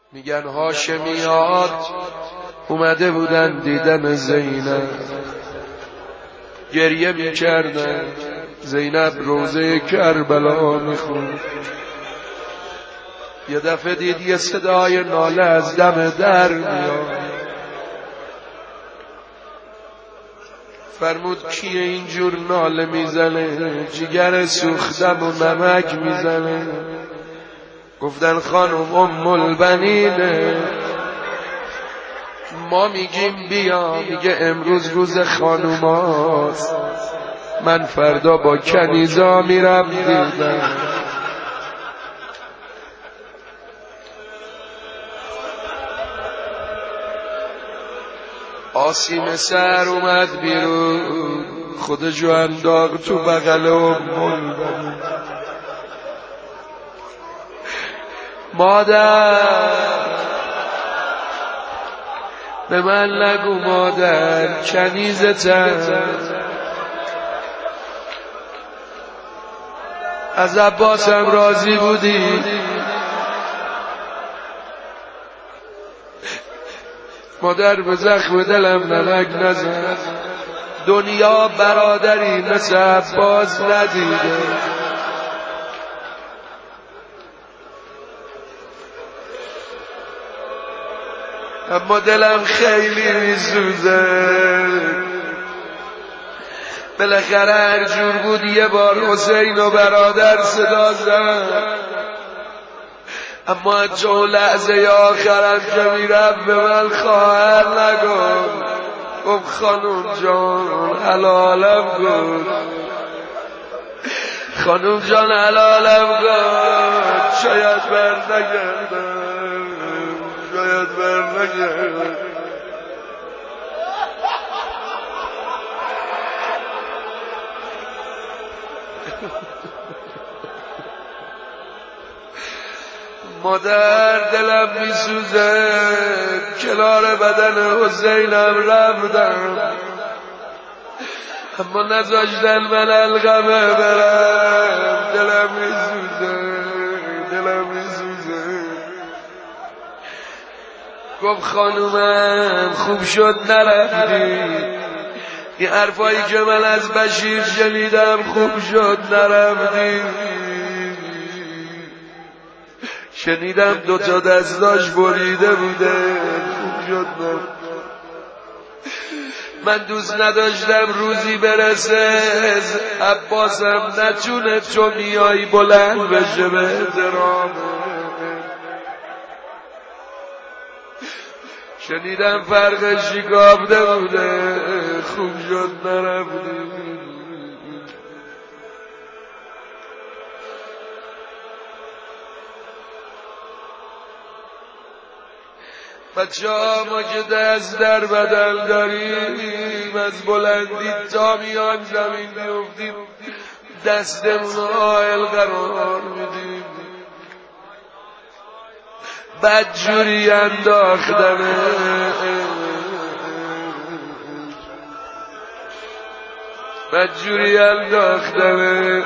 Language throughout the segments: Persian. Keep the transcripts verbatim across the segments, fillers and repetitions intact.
میگن هاشمیات اومده بودن دیدن زینب، گریه میکردن. زینب روزه کربلا میخوند. یه دفعه دید یه صدای ناله از دم در میاد. فرمود کیه اینجور ناله میزنه؟ جگر سوختم و نمک میزنه. گفتن خانم ام البنینه. ما میگیم بیا، میگه امروز روز خانوماست، من فردا با کنیزا میرم دیدن. آسیم سر اومد بیرون، خودشو انداخت تو بغل ام البنین. مادر به من نگو مادر کنیزتم، از عباسم راضی بودی؟ مادر به زخم دلم نمک نزن، دنیا برادری مثل عباس ندیده. اما دلم خیلی میسوزه. بالاخره هر جور بود یه بار حسین و برادر صدا زد. اما از جو لحظه آخرم که میرم به من خواهر نگفت. گفت خانوم جان حلالم گفت، خانوم جان حلالم گفت. شاید بر نگردم، شاید بر نگردم. مادر دلم میسوزه، کنار بدن حسینم رفتم، اما نذاشتن من القمه برم. دلم میسوزه، دلم میسوزه. گفت خانومم خوب شد نرفتی. این حرفایی که من از بشیر شنیدم خوب شد نرفتی. شنیدم دوتا دستاش بریده بوده، خوب شد نرفتی. من دوست نداشتم روزی برسه عباسم نتونه چون میایی بلند بشه به احترام. شنیدم فرق شکافته بوده، خوب شد نرفتی. بچه ها ما که دست در بدل داریم، از بلندی تا میان زمین بیفتیم دستمون حائل قرار میدیم. بدجوری انداختمه، بدجوری انداختمه.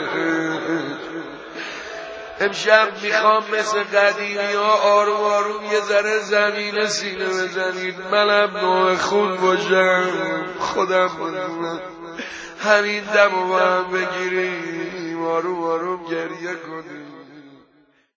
امشب میخوام مثل قدیمی ها آروم آروم یه ذره زمین سینه بزنید، منم نوع خون باشم، خودم بدونم. همین دم رو با هم بگیریم، آروم آروم گریه کنیم.